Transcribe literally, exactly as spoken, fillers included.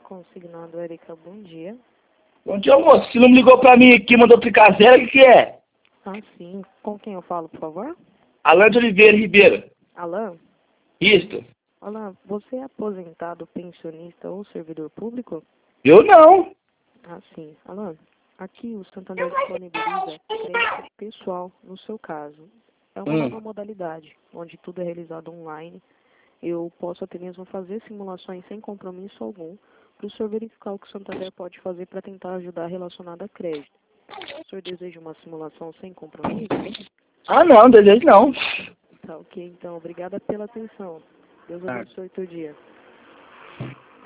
Consignado, Erika, bom dia. Bom dia, moço. Você não me ligou pra mim aqui, mandou aplicar zero, o que que é? Ah, sim. Com quem eu falo, por favor? Alan de Oliveira Ribeiro. Alan? Isto. Alan, você é aposentado, pensionista ou servidor público? Eu não. Ah, sim. Alan, aqui o Santander disponibiliza crédito pessoal no seu caso. É uma Hum. nova modalidade, onde tudo é realizado online. Eu posso até mesmo fazer simulações sem compromisso algum, para o senhor verificar o que o Santander pode fazer para tentar ajudar relacionado a crédito. O senhor deseja uma simulação sem compromisso? Ah, não, desejo não. Tá ok, então. Obrigada pela atenção. Deus Ah. abençoe o teu dia.